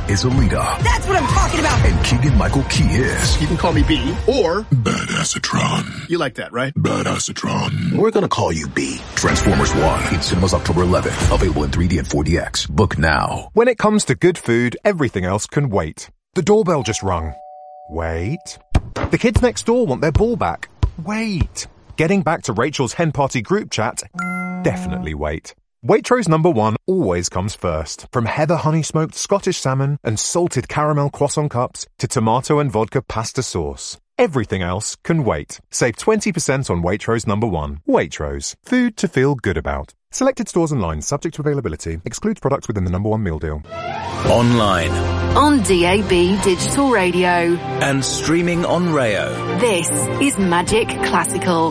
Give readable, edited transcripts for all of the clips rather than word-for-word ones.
is Alita. That's what I'm talking about! And Keegan-Michael Key is... You can call me B, or... Badassatron. You like that, right? Badassatron. We're gonna call you B. Transformers 1 in cinemas October 11th. Available in 3D and 4DX. Book now. When it comes to good food, everything else can wait. The doorbell just rung. Wait. The kids next door want their ball back. Wait. Getting back to Rachel's hen party group chat? Definitely wait. Waitrose #1 always comes first. From heather honey smoked Scottish salmon and salted caramel croissant cups to tomato and vodka pasta sauce. Everything else can wait. Save 20% on Waitrose #1. Waitrose. Food to feel good about. Selected stores and lines subject to availability. Excludes products within the #1 meal deal. Online. On DAB Digital Radio. And streaming on Rayo. This is Magic Classical.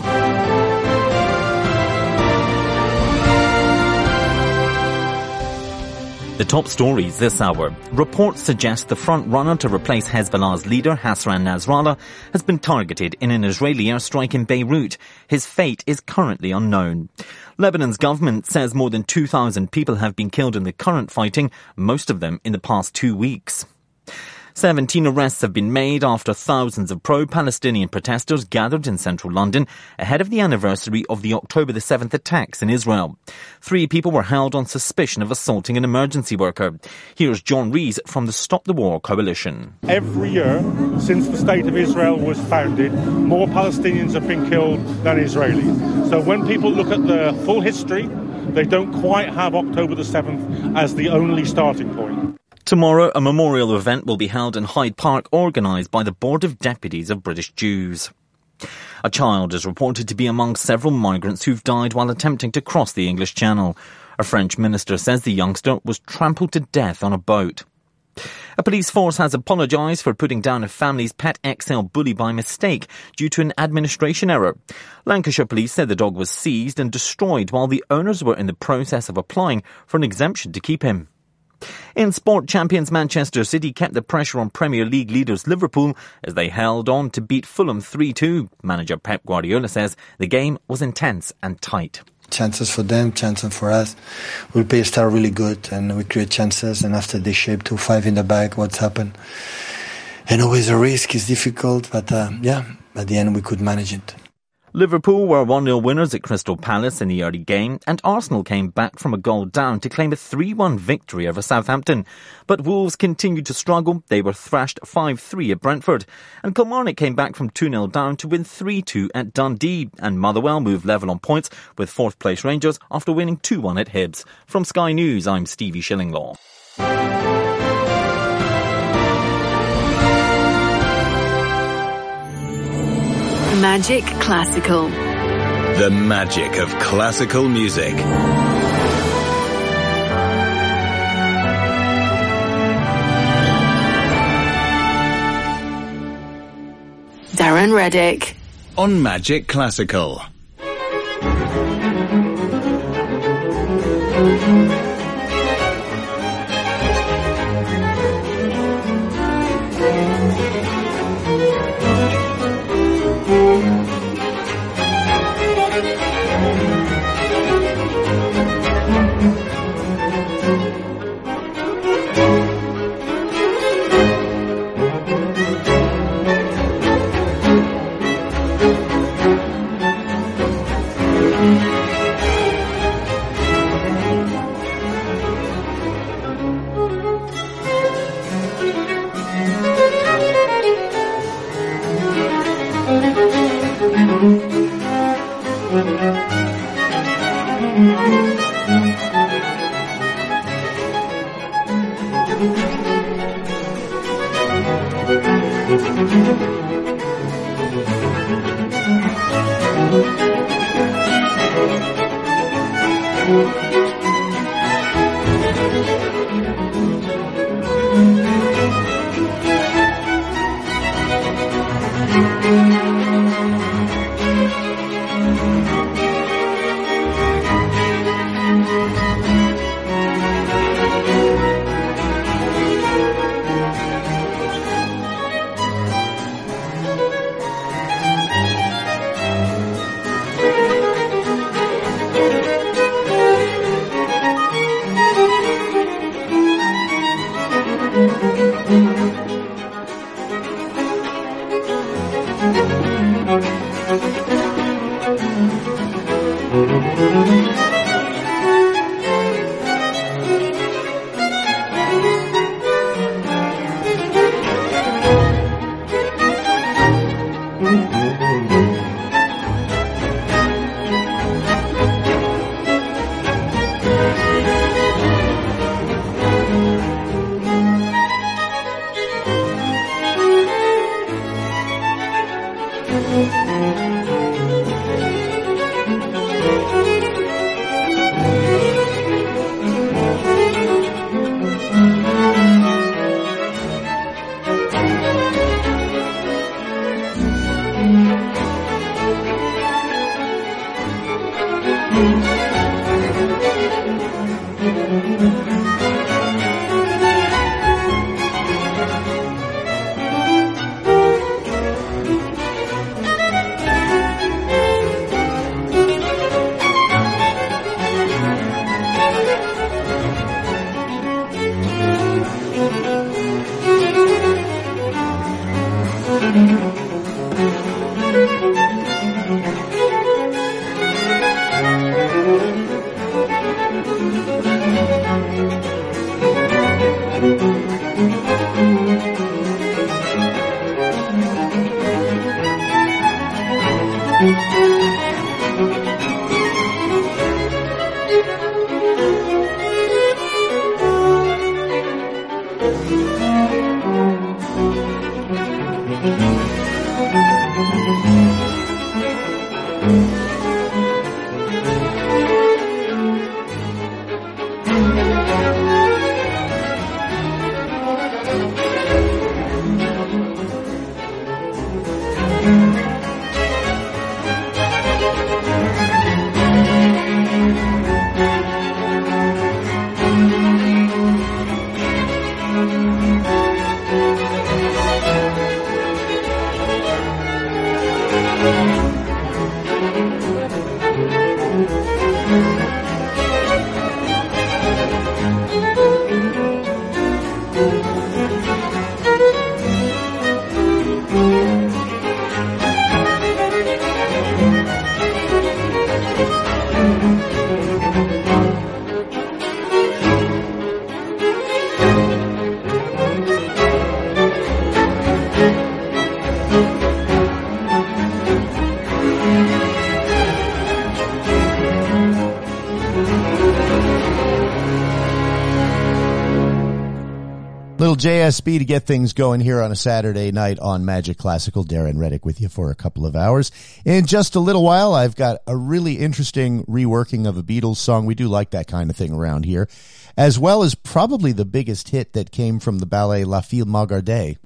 The top stories this hour. Reports suggest the front runner to replace Hezbollah's leader, Hassan Nasrallah, has been targeted in an Israeli airstrike in Beirut. His fate is currently unknown. Lebanon's government says more than 2,000 people have been killed in the current fighting, most of them in the past 2 weeks. 17 arrests have been made after thousands of pro-Palestinian protesters gathered in central London ahead of the anniversary of the October the 7th attacks in Israel. 3 people were held on suspicion of assaulting an emergency worker. Here's John Rees from the Stop the War Coalition. Every year since the State of Israel was founded, more Palestinians have been killed than Israelis. So when people look at the full history, they don't quite have October the 7th as the only starting point. Tomorrow, a memorial event will be held in Hyde Park, organised by the Board of Deputies of British Jews. A child is reported to be among several migrants who've died while attempting to cross the English Channel. A French minister says the youngster was trampled to death on a boat. A police force has apologised for putting down a family's pet XL bully by mistake due to an administration error. Lancashire police said the dog was seized and destroyed while the owners were in the process of applying for an exemption to keep him. In sport, champions Manchester City kept the pressure on Premier League leaders Liverpool as they held on to beat Fulham 3-2. Manager Pep Guardiola says the game was intense and tight. Chances for them, chances for us. We play start really good and we create chances, and after they shape 2-5 in the back, what's happened? And always a risk is difficult, but at the end we could manage it. Liverpool were 1-0 winners at Crystal Palace in the early game, and Arsenal came back from a goal down to claim a 3-1 victory over Southampton. But Wolves continued to struggle. They were thrashed 5-3 at Brentford. And Kilmarnock came back from 2-0 down to win 3-2 at Dundee. And Motherwell moved level on points with 4th place Rangers after winning 2-1 at Hibs. From Sky News, I'm Stevie Shillinglaw. Magic Classical. The magic of classical music. Darren Reddick. On Magic Classical. Little JSB to get things going here on a Saturday night on Magic Classical. Darren Reddick with you for a couple of hours. In just a little while, I've got a really interesting reworking of a Beatles song. We do like that kind of thing around here, as well as probably the biggest hit that came from the ballet La Fille Malgarde.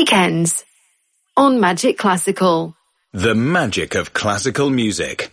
Weekends on Magic Classical. The magic of classical music.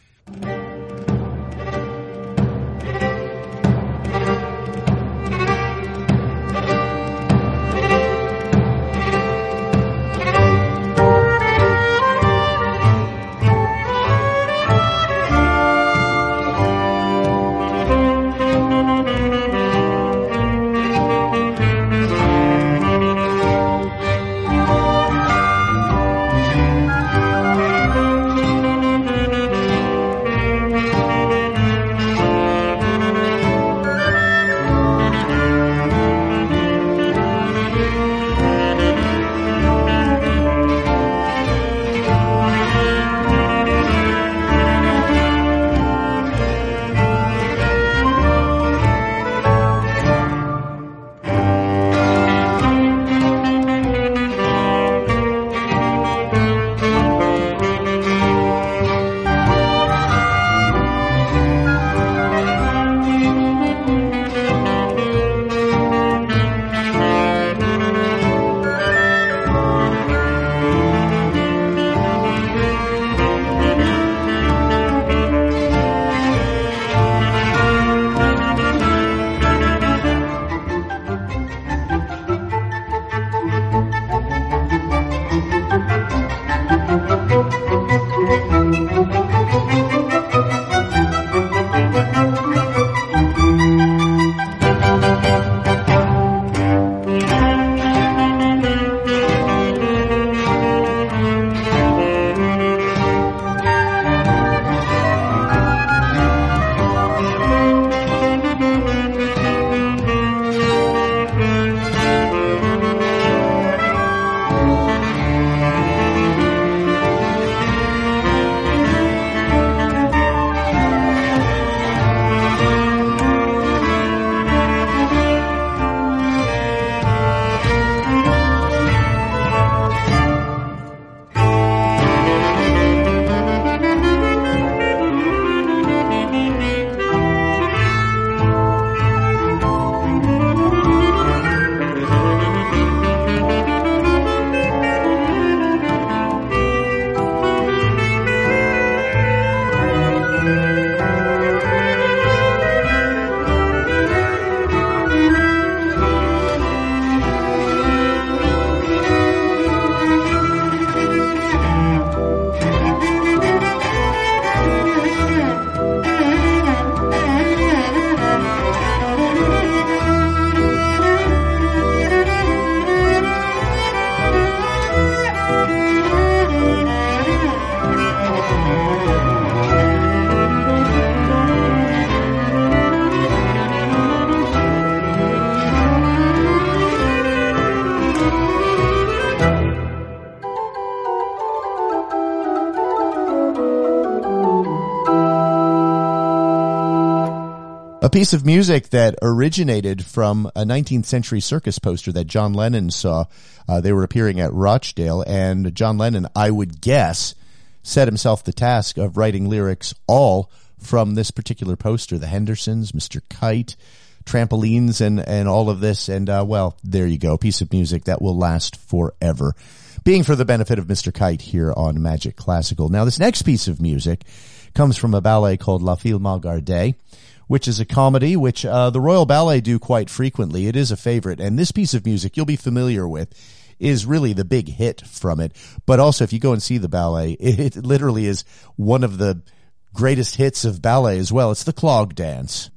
A piece of music that originated from a 19th century circus poster that John Lennon saw. They were appearing at Rochdale, and John Lennon, I would guess, set himself the task of writing lyrics all from this particular poster. The Hendersons, Mr. Kite, trampolines, and all of this. And, well, there you go. A piece of music that will last forever. Being for the benefit of Mr. Kite here on Magic Classical. Now, this next piece of music comes from a ballet called La Fille Malgardée, which is a comedy which the Royal Ballet do quite frequently. It is a favorite, and this piece of music you'll be familiar with is really the big hit from it. But also, if you go and see the ballet, it literally is one of the greatest hits of ballet as well. It's the Clog Dance.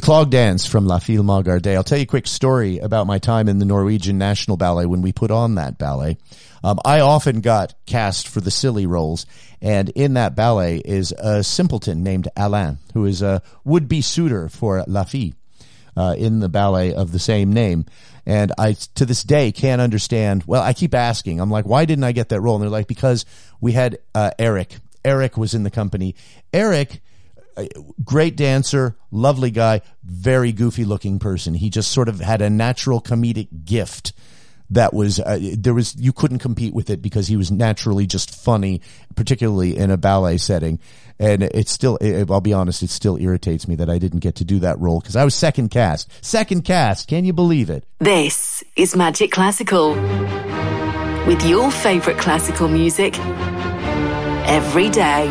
Clog Dance from La Fille Garde. I'll tell you a quick story about my time in the Norwegian National Ballet when we put on that ballet. I often got cast for the silly roles, and in that ballet is a simpleton named Alain, who is a would-be suitor for La Fille in the ballet of the same name. And I, to this day, can't understand. Well, I keep asking. I'm like, why didn't I get that role? And they're like, because we had Eric. Eric was in the company. Eric, great dancer, lovely guy, very goofy-looking person. He just sort of had a natural comedic gift that was you couldn't compete with it because he was naturally just funny, particularly in a ballet setting. And it's still, I'll be honest, it still irritates me that I didn't get to do that role because I was second cast. Second cast, can you believe it? This is Magic Classical, with your favourite classical music every day.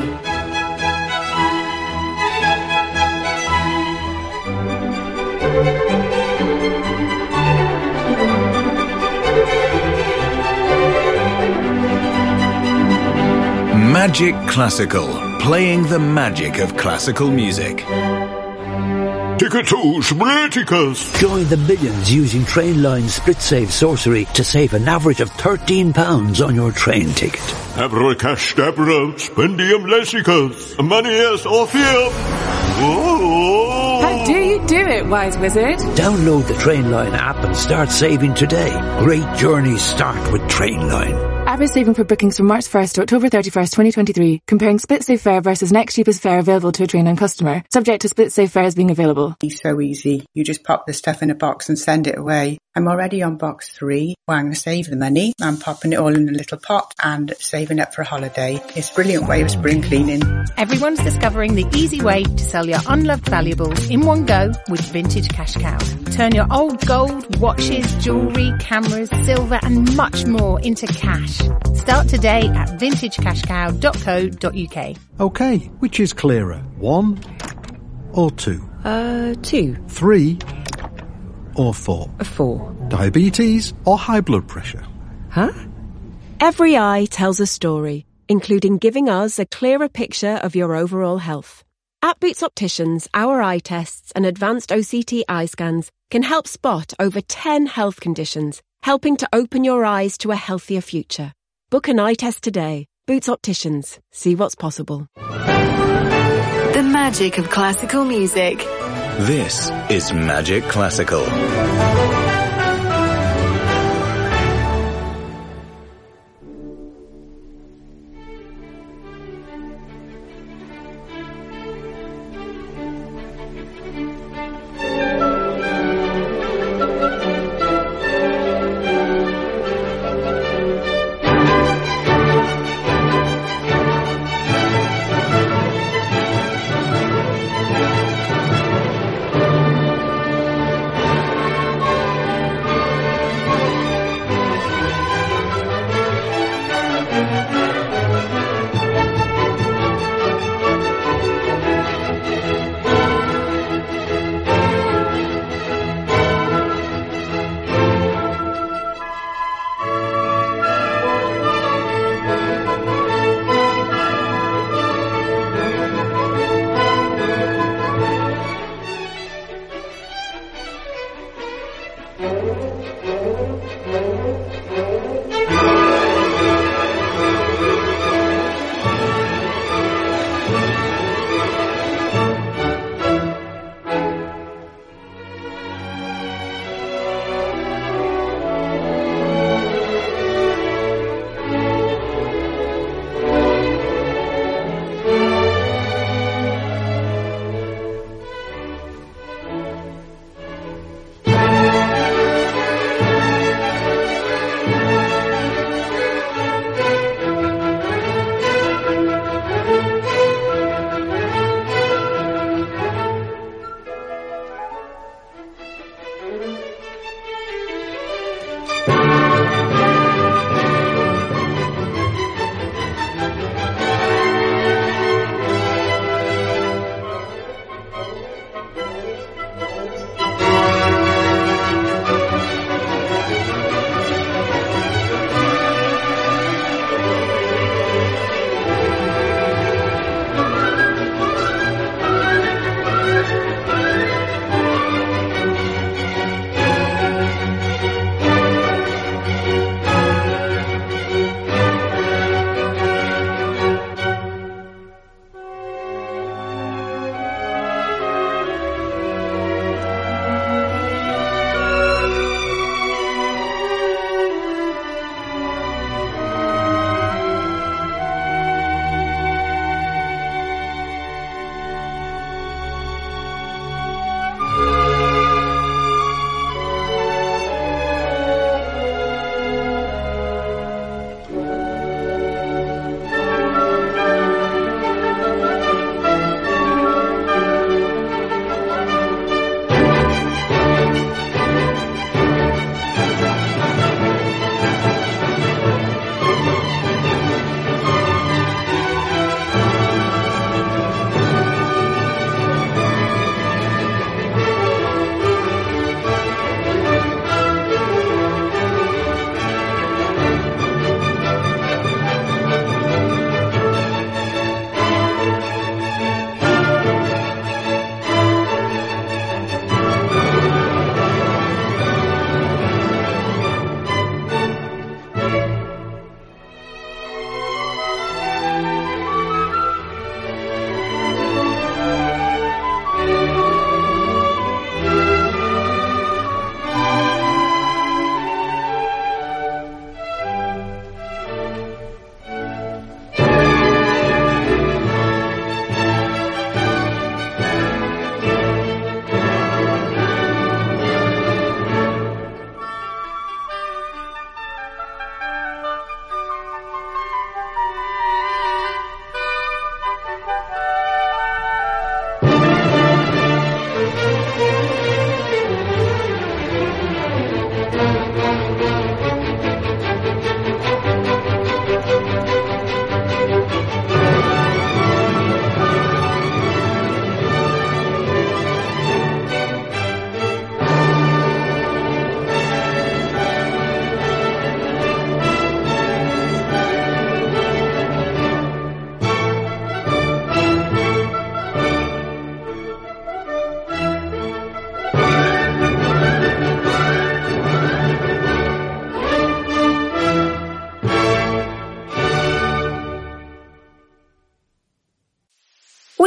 Magic Classical, playing the magic of classical music. Ticketus Briticus. Join the millions using Trainline Split Save Sorcery to save an average of £13 on your train ticket. Abracadabra, spendium lessicus, manias orpheum. How do you do it, Wise Wizard? Download the Trainline app and start saving today. Great journeys start with Trainline. Average saving for bookings from March 1st to October 31st, 2023. Comparing Split Save fare versus next cheapest fare available to a Trainline customer. Subject to Split Save fares being available. It's so easy. You just pop the stuff in a box and send it away. I'm already on box 3. Well, I'm going to save the money. I'm popping it all in a little pot and saving up for a holiday. It's a brilliant way of spring cleaning. Everyone's discovering the easy way to sell your unloved valuables in one go with Vintage Cash Cow. Turn your old gold, watches, jewellery, cameras, silver and much more into cash. Start today at vintagecashcow.co.uk. Okay, which is clearer? 1 or 2? 2. 3 or 4? 4. Diabetes or high blood pressure? Huh? Every eye tells a story, including giving us a clearer picture of your overall health. At Boots Opticians, our eye tests and advanced OCT eye scans can help spot over 10 health conditions, helping to open your eyes to a healthier future. Book an eye test today. Boots Opticians. See what's possible. The magic of classical music. This is Magic Classical.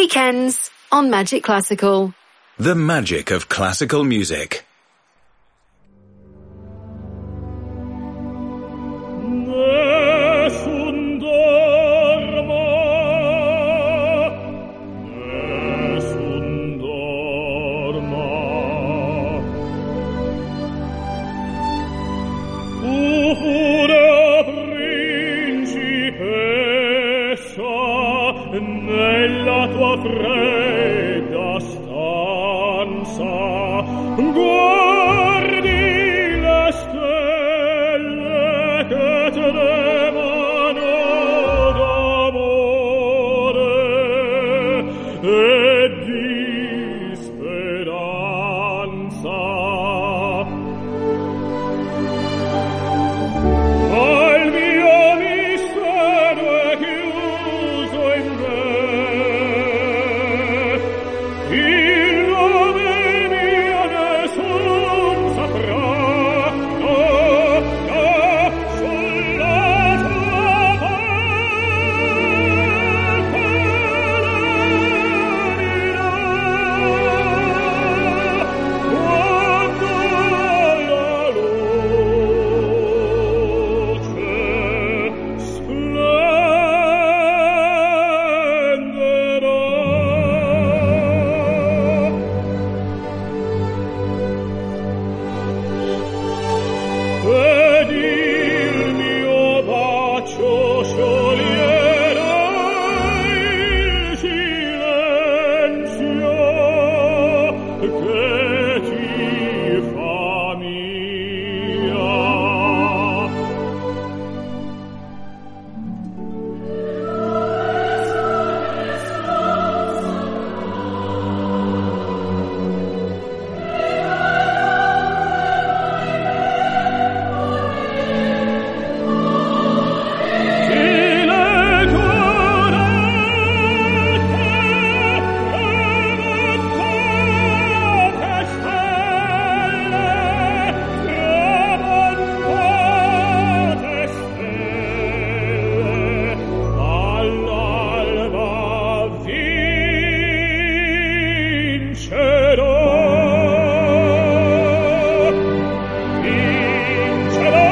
Weekends on Magic Classical. The magic of classical music. Nella tua fredda stanza guardi le stelle che tremano d'amore e di speranza. Al mio mistero è chiuso in me. Il nome mio nessun saprà, no, no, sulla tua parte lanirà, quando la luce ed il mio bacio scioglierà il silenzio che ti fa mia. All'alba vincerò, vincerò,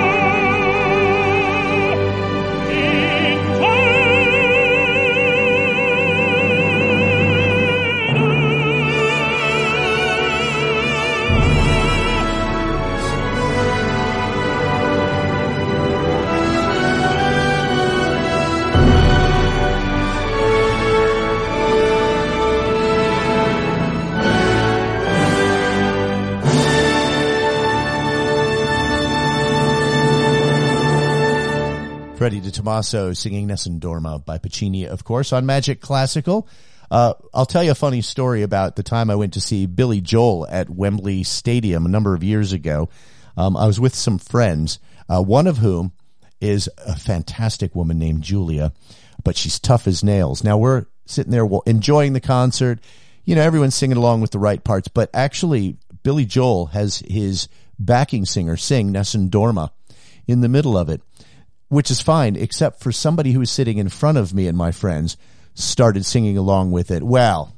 Freddie De Tomaso singing Nessun Dorma by Puccini, of course, on Magic Classical. I'll tell you a funny story about the time I went to see Billy Joel at Wembley Stadium a number of years ago. I was with some friends, one of whom is a fantastic woman named Julia, but she's tough as nails. Now, we're sitting there enjoying the concert. You know, everyone's singing along with the right parts, but actually, Billy Joel has his backing singer sing Nessun Dorma in the middle of it, which is fine, except for somebody who was sitting in front of me and my friends started singing along with it. Well,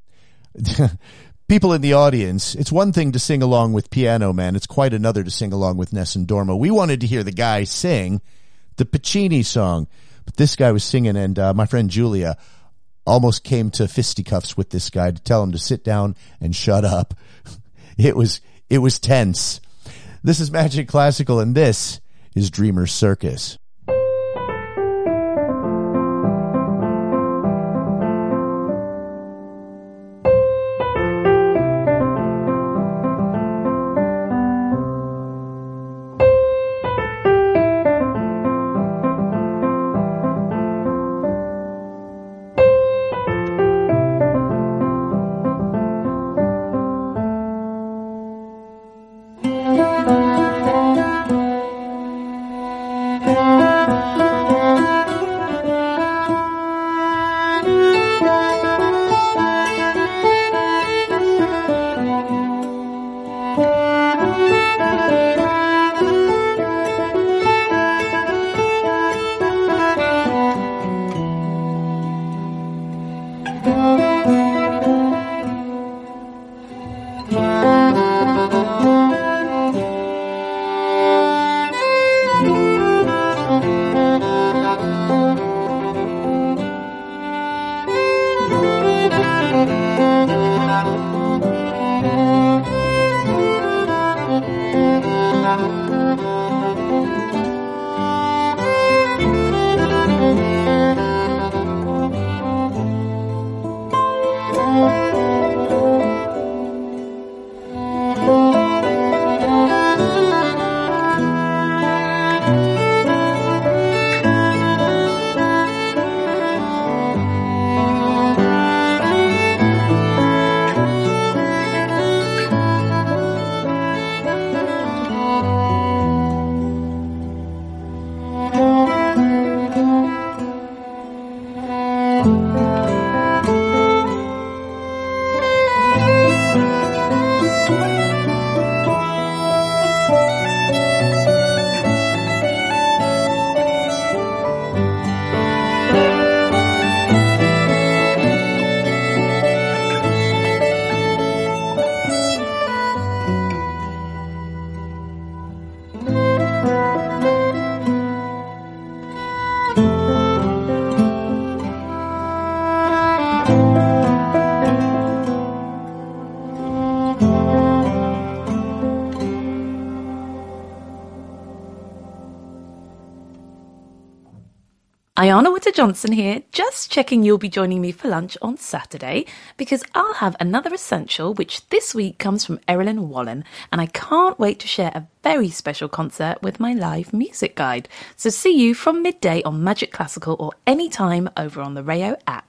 people in the audience, it's one thing to sing along with Piano Man. It's quite another to sing along with Nessun Dorma. We wanted to hear the guy sing the Puccini song, but this guy was singing, and my friend Julia almost came to fisticuffs with this guy to tell him to sit down and shut up. It was tense. This is Magic Classical, and this is Dreamer's Circus. Thank you. Ayana Witter-Johnson here, just checking you'll be joining me for lunch on Saturday, because I'll have another essential, which this week comes from Erilyn Wallen, and I can't wait to share a very special concert with my live music guide. So see you from midday on Magic Classical or anytime over on the Rayo app.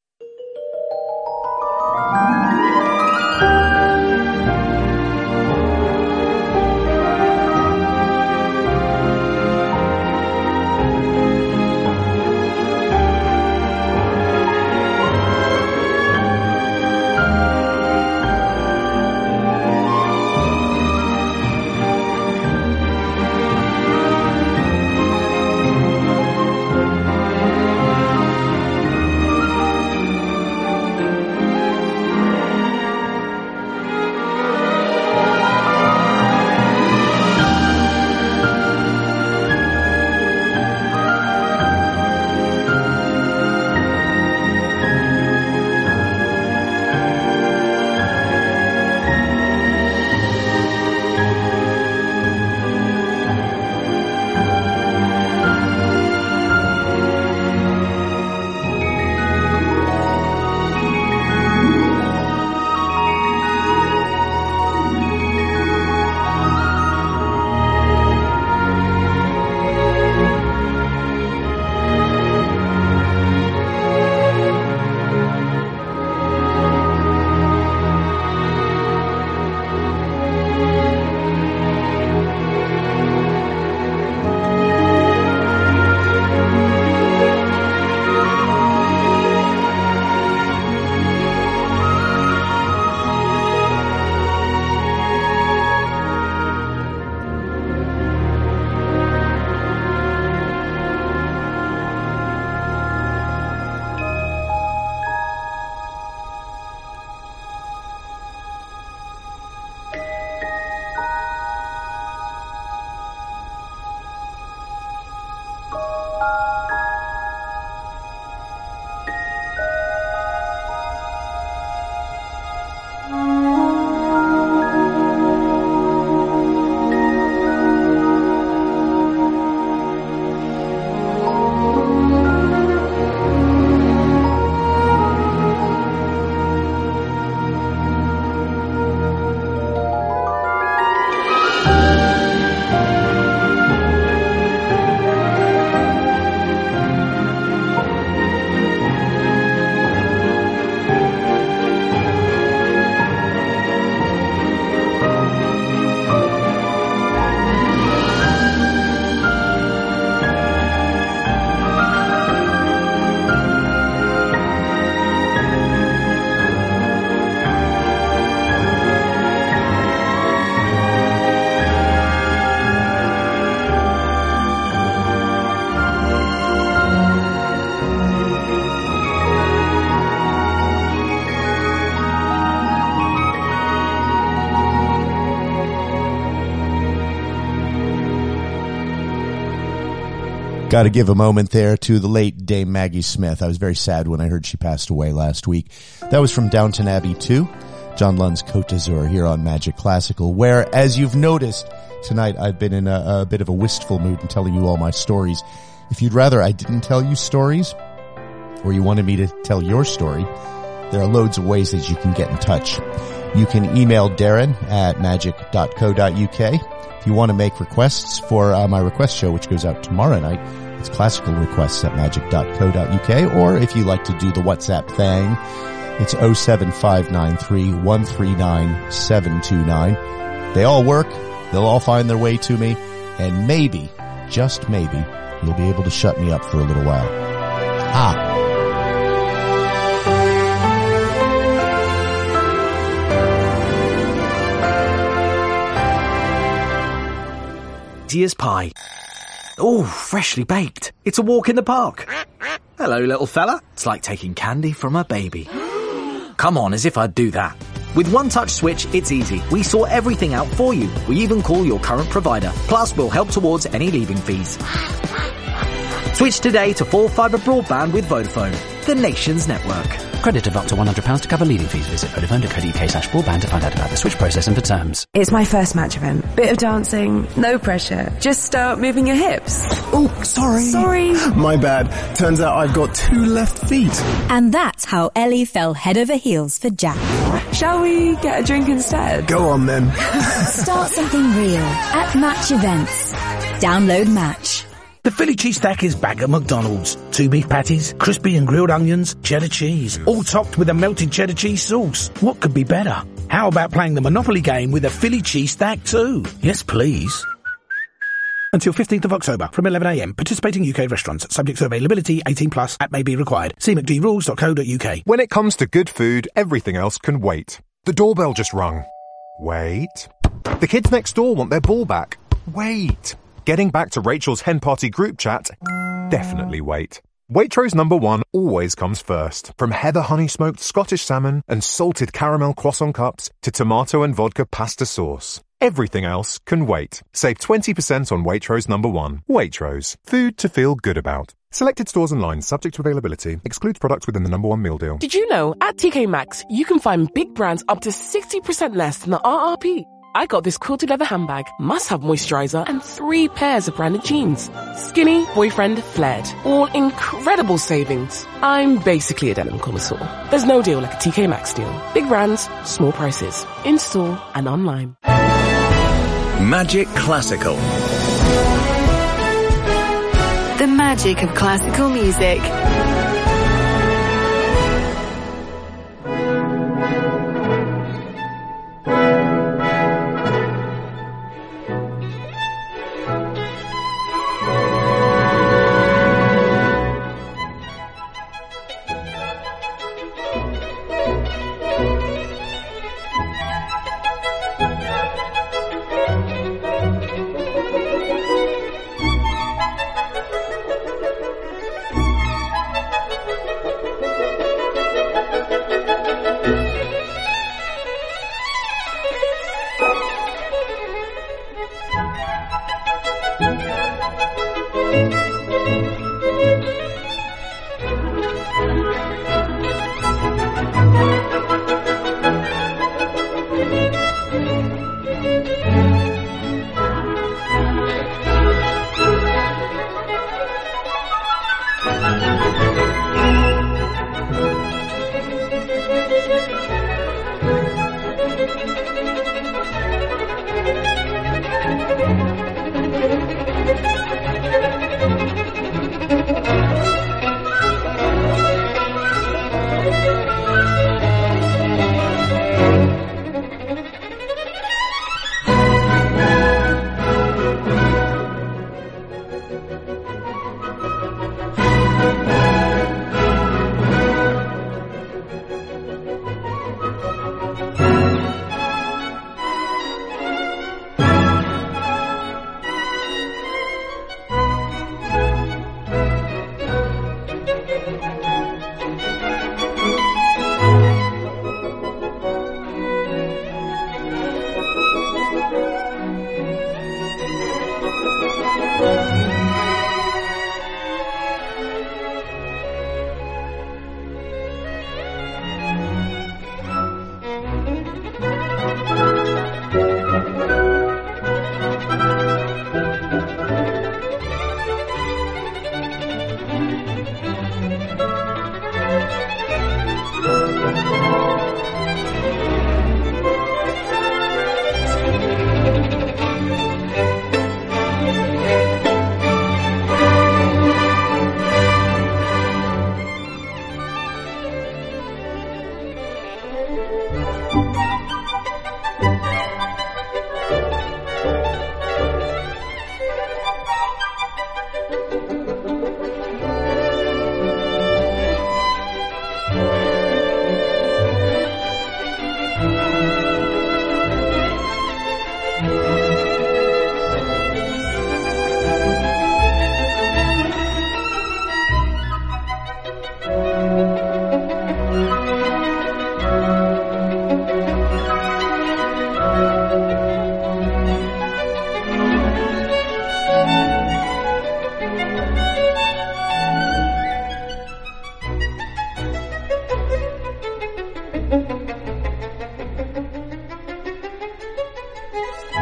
Got to give a moment there to the late Dame Maggie Smith. I was very sad when I heard she passed away last week. That was from Downton Abbey 2, John Lund's Côte d'Azur here on Magic Classical, where, as you've noticed, tonight I've been in a bit of a wistful mood and telling you all my stories. If you'd rather I didn't tell you stories, or you wanted me to tell your story, there are loads of ways that you can get in touch. You can email Darren at magic.co.uk. If you want to make requests for my request show, which goes out tomorrow night, it's classical requests at magic.co.uk. Or if you like to do the WhatsApp thing, it's 07593 139 729. They all work. They'll all find their way to me. And maybe, just maybe, you'll be able to shut me up for a little while. Easy as pie. Oh, freshly baked. It's a walk in the park. Hello, little fella. It's like taking candy from a baby. Come on, as if I'd do that. With One Touch Switch, it's easy. We sort everything out for you. We even call your current provider. Plus, we'll help towards any leaving fees. Switch today to full fibre broadband with Vodafone. the nation's network. Credit of up to £100 to cover leading fees. Visit vodafone.co.uk/broadband to find out about the switch process and for terms. It's my first match event. Bit of dancing, no pressure. Just start moving your hips. Oh, sorry. My bad. Turns out I've got 2 left feet. And that's how Ellie fell head over heels for Jack. Shall we get a drink instead? Go on then. Start something real at Match Events. Download Match. The Philly cheesesteak is back at McDonald's. 2 beef patties, crispy and grilled onions, cheddar cheese, all topped with a melted cheddar cheese sauce. What could be better? How about playing the Monopoly game with a Philly cheesesteak too? Yes, please. Until 15th of October from 11 a.m. Participating UK restaurants. Subject to availability. 18+. App may be required. See mcdrules.co.uk. When it comes to good food, everything else can wait. The doorbell just rung. Wait. The kids next door want their ball back. Wait. Getting back to Rachel's hen party group chat? Definitely wait. Waitrose #1 always comes first. From heather honey smoked Scottish salmon and salted caramel croissant cups to tomato and vodka pasta sauce. Everything else can wait. Save 20% on Waitrose #1. Waitrose. Food to feel good about. Selected stores and lines subject to availability. Excludes products within the #1 meal deal. Did you know at TK Maxx you can find big brands up to 60% less than the RRP? I got this quilted leather handbag, must-have moisturizer, and 3 pairs of branded jeans. Skinny, boyfriend, flared. All incredible savings. I'm basically a denim connoisseur. There's no deal like a TK Maxx deal. Big brands, small prices. In-store and online. Magic Classical. The magic of classical music.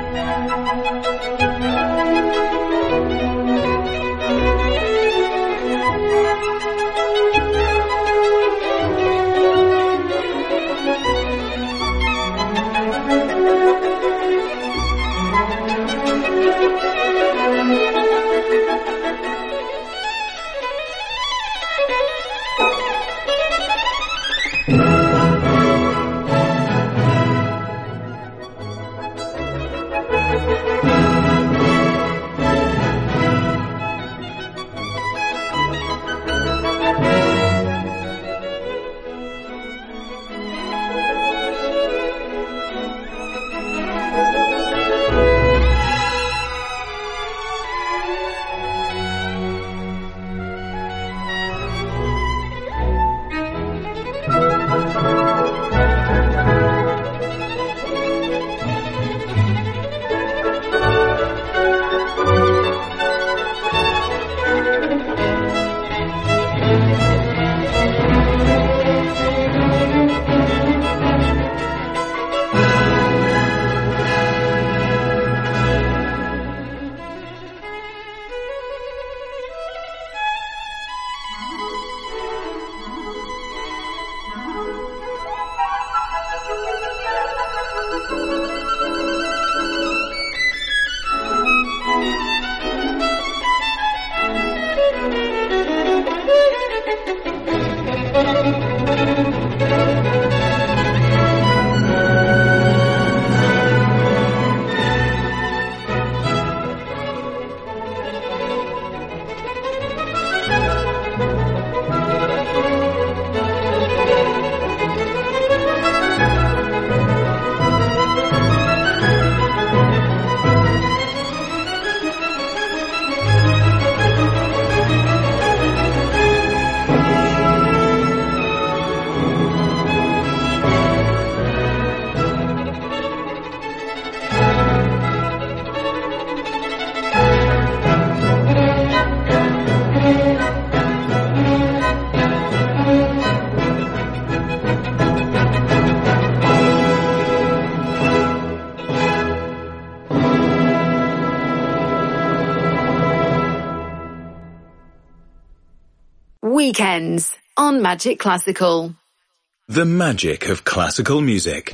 Weekends on Magic Classical. The magic of classical music.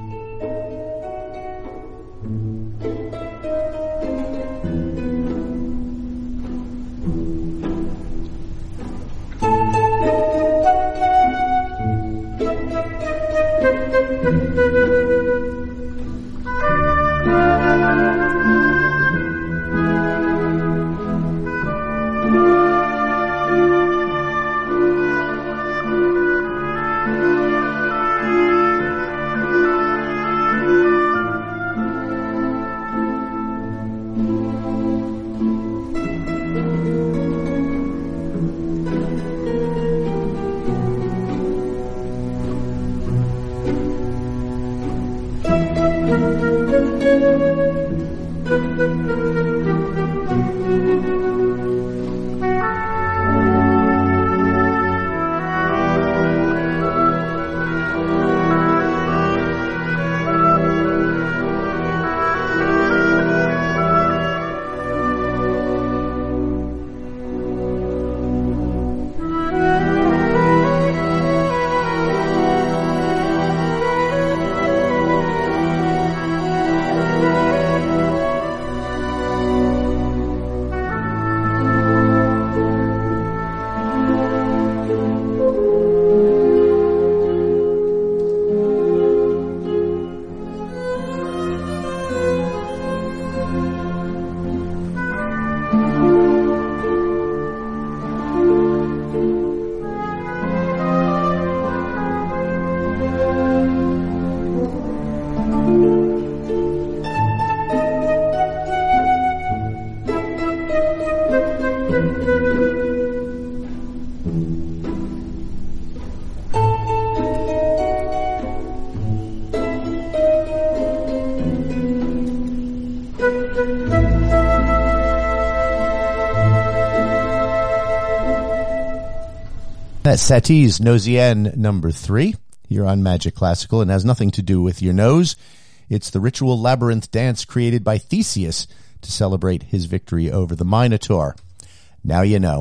That's Satie's Nosien number 3 here on Magic Classical, and has nothing to do with your nose. It's the ritual labyrinth dance created by Theseus to celebrate his victory over the Minotaur. Now you know.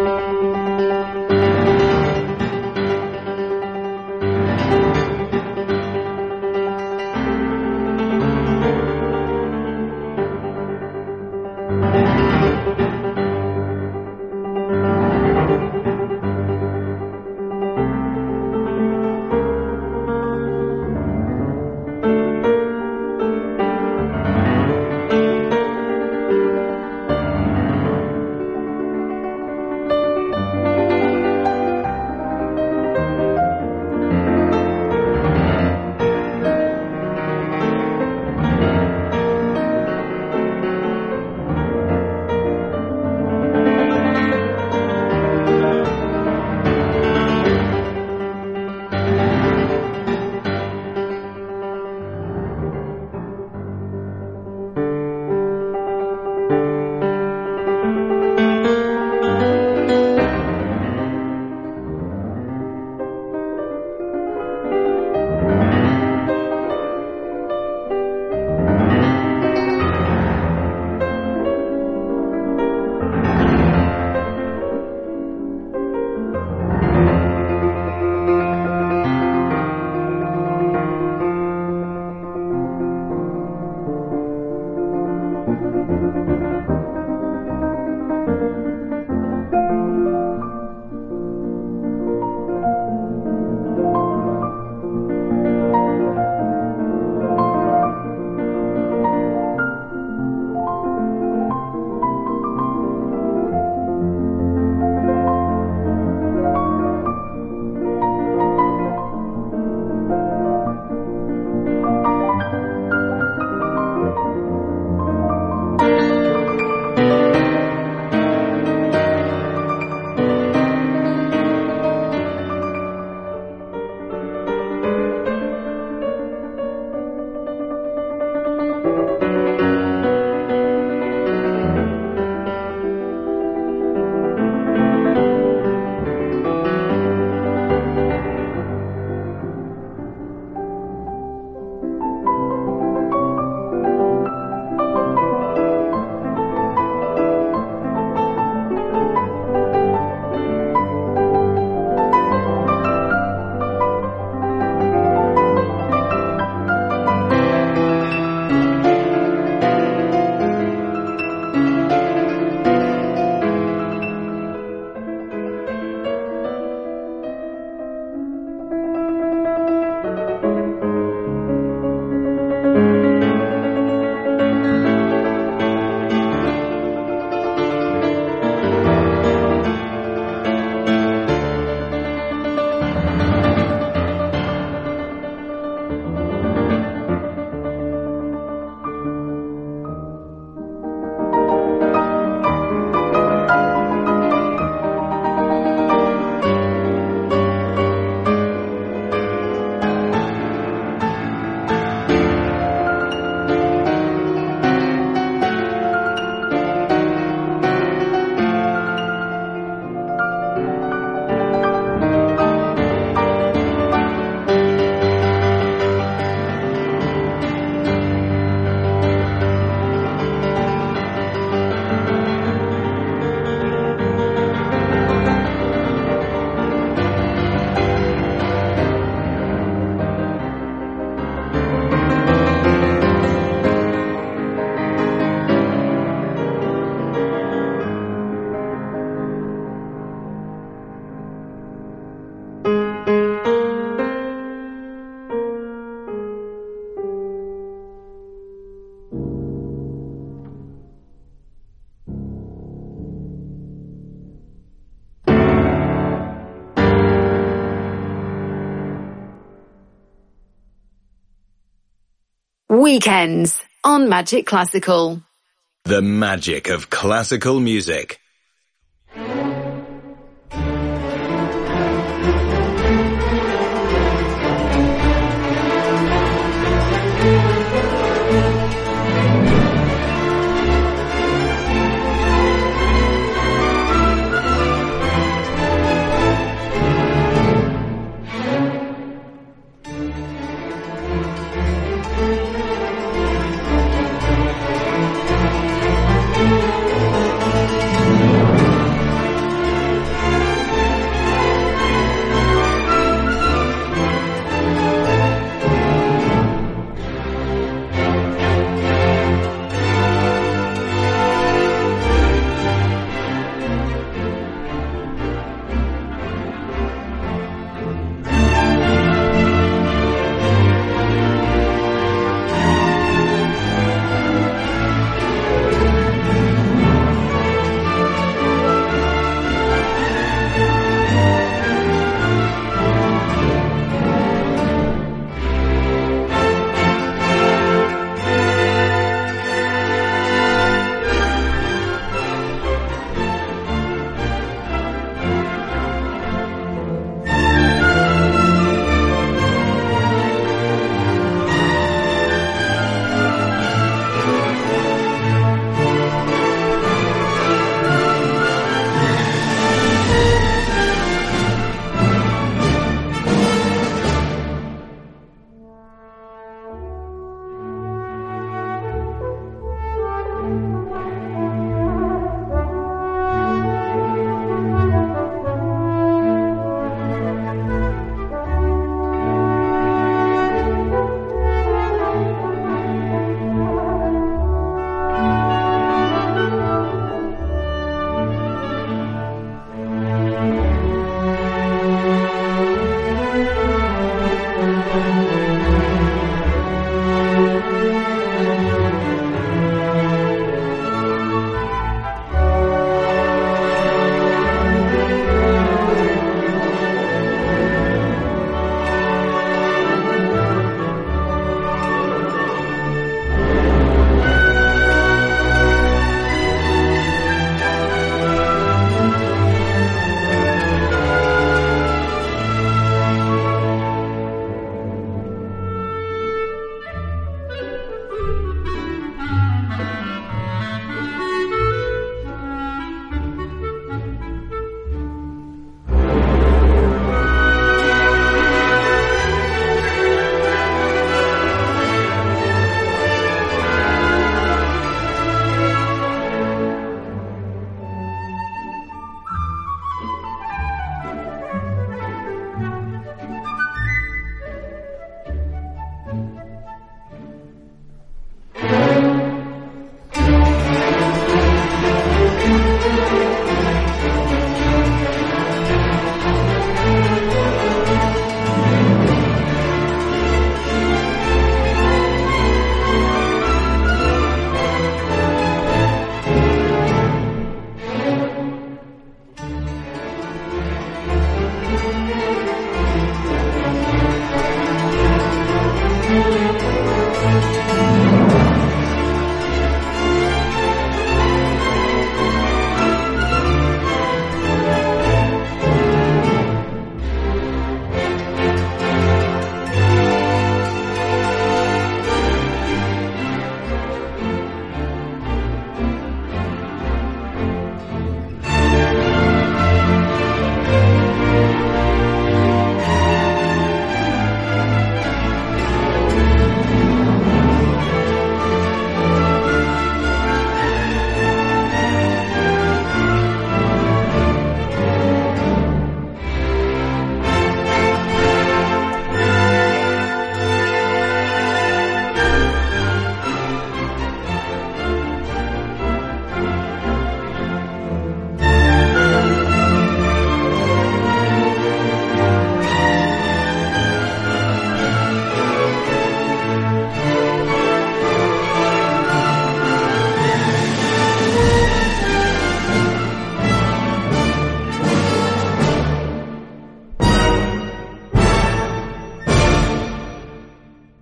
Weekends on Magic Classical. The magic of classical music.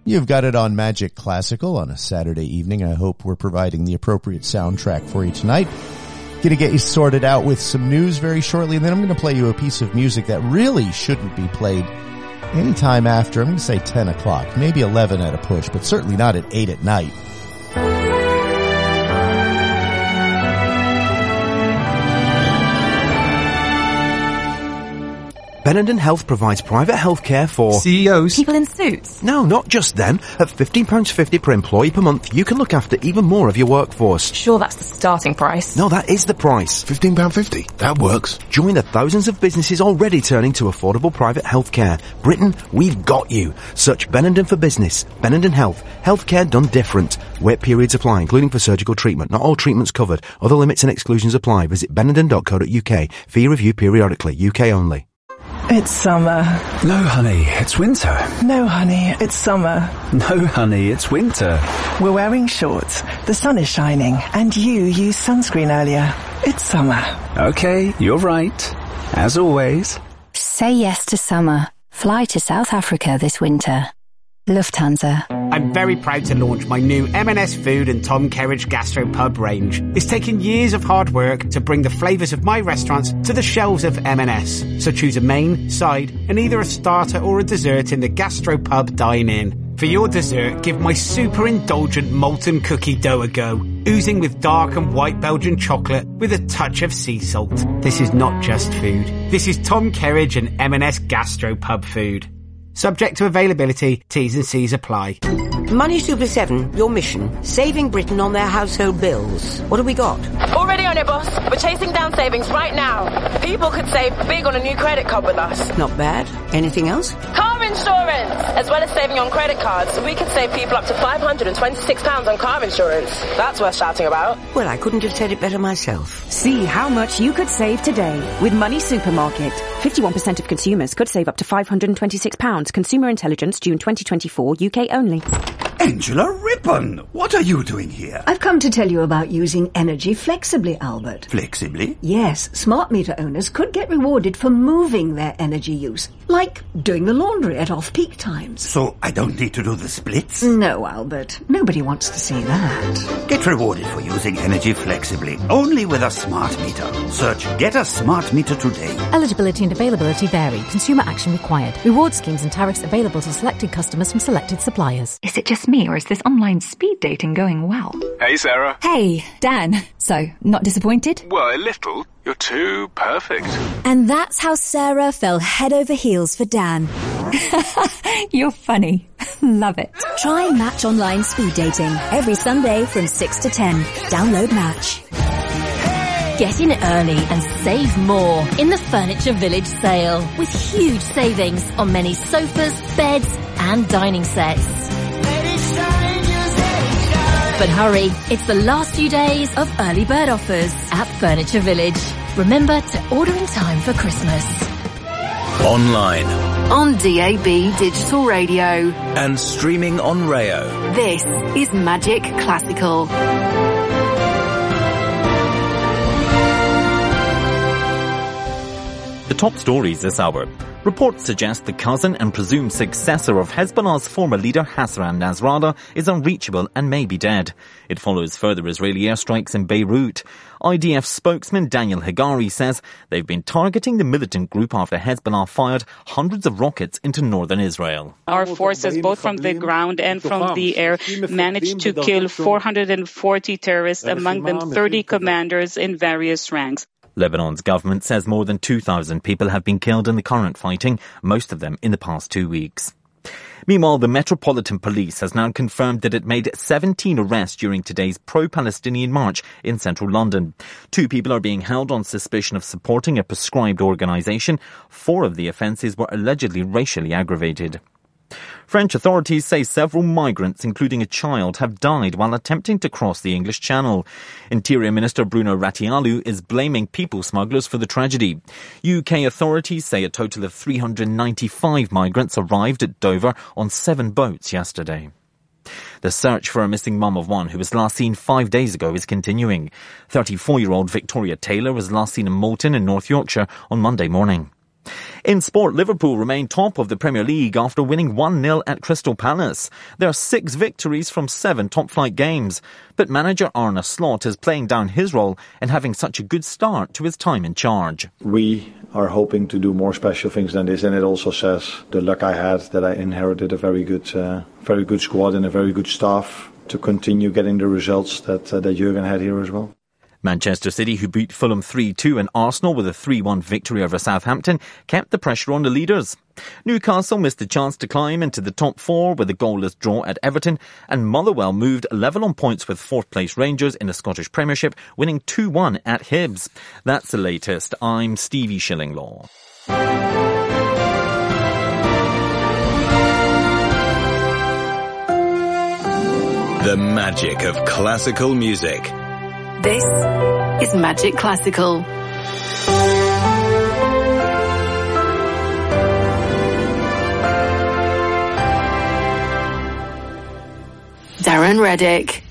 You've got it on Magic Classical on a Saturday evening. I hope we're providing the appropriate soundtrack for you tonight. Going to get you sorted out with some news very shortly, and then I'm going to play you a piece of music that really shouldn't be played anytime after, I'm going to say 10 o'clock, maybe 11 at a push, but certainly not at 8 at night. Benenden Health provides private healthcare for CEOs. People in suits. No, not just them. At £15.50 per employee per month, you can look after even more of your workforce. Sure, that's the starting price. No, that is the price. £15.50. That works. Join the thousands of businesses already turning to affordable private healthcare. Britain, we've got you. Search Benenden for business. Benenden Health. Healthcare done different. Wait periods apply, including for surgical treatment. Not all treatments covered. Other limits and exclusions apply. Visit benenden.co.uk. Fee review periodically. UK only. It's summer. No, honey, it's winter. No, honey, it's summer. No, honey, it's winter. We're wearing shorts, the sun is shining, and you used sunscreen earlier. It's summer. Okay, you're right. As always. Say yes to summer. Fly to South Africa this winter. Lufthansa. I'm very proud to launch my new M&S Food and Tom Kerridge Gastropub range. It's taken years of hard work to bring the flavours of my restaurants to the shelves of M&S. So choose a main, side, and either a starter or a dessert in the Gastropub dine-in. For your dessert, give my super indulgent molten cookie dough a go, oozing with dark and white Belgian chocolate with a touch of sea salt. This is not just food. This is Tom Kerridge and M&S Gastropub food. Subject to availability, T's and C's apply. Money Super 7, your mission, saving Britain on their household bills. What have we got? Already on it, boss. We're chasing down savings right now. People could save big on a new credit card with us. Not bad. Anything else? Car insurance! As well as saving on credit cards, we could save people up to £526 on car insurance. That's worth shouting about. Well, I couldn't have said it better myself. See how much you could save today with Money Supermarket. 51% of consumers could save up to £526. Consumer Intelligence, June 2024, UK only. Angela Rippon, what are you doing here? I've come to tell you about using energy flexibly, Albert. Flexibly? Yes, smart meter owners could get rewarded for moving their energy use, like doing the laundry at off-peak times. So I don't need to do the splits? No, Albert. Nobody wants to see that. Get rewarded for using energy flexibly, only with a smart meter. Search Get a Smart Meter today. Eligibility and availability vary. Consumer action required. Reward schemes and tariffs available to selected customers from selected suppliers. Is it just me, or is this online speed dating going well? Hey, Sarah. Hey, Dan. So, not disappointed? Well, a little. You're too perfect. And that's how Sarah fell head over heels for Dan. You're funny. Love it. Try Match Online Speed Dating every Sunday from 6 to 10. Download Match. Get in early and save more in the Furniture Village sale with huge savings on many sofas, beds and dining sets. But hurry, it's the last few days of early bird offers at Furniture Village. Remember to order in time for Christmas. Online. On DAB Digital Radio. And streaming on Rayo. This is Magic Classical. The top stories this hour. Reports suggest the cousin and presumed successor of Hezbollah's former leader Hassan Nasrallah is unreachable and may be dead. It follows further Israeli airstrikes in Beirut. IDF spokesman Daniel Hagari says they've been targeting the militant group after Hezbollah fired hundreds of rockets into northern Israel. Our forces, both from the ground and from the air, managed to kill 440 terrorists, among them 30 commanders in various ranks. Lebanon's government says more than 2,000 people have been killed in the current fighting, most of them in the past 2 weeks. Meanwhile, the Metropolitan Police has now confirmed that it made 17 arrests during today's pro-Palestinian march in central London. 2 people are being held on suspicion of supporting a proscribed organisation. 4 of the offences were allegedly racially aggravated. French authorities say several migrants, including a child, have died while attempting to cross the English Channel. Interior Minister Bruno Ratialu is blaming people smugglers for the tragedy. UK authorities say a total of 395 migrants arrived at Dover on 7 boats yesterday. The search for a missing mum of 1 who was last seen 5 days ago is continuing. 34-year-old Victoria Taylor was last seen in Moulton in North Yorkshire on Monday morning. In sport, Liverpool remain top of the Premier League after winning 1-0 at Crystal Palace. There are 6 victories from 7 top-flight games. But manager Arne Slot is playing down his role in having such a good start to his time in charge. We are hoping to do more special things than this, and it also says the luck I had that I inherited a very good squad and a very good staff to continue getting the results that Jurgen had here as well. Manchester City, who beat Fulham 3-2 and Arsenal with a 3-1 victory over Southampton, kept the pressure on the leaders. Newcastle missed a chance to climb into the top 4 with a goalless draw at Everton, and Motherwell moved level on points with 4th place Rangers in the Scottish Premiership, winning 2-1 at Hibs. That's the latest. I'm Stevie Shillinglaw. The magic of classical music. This is Magic Classical. Darren Reddick.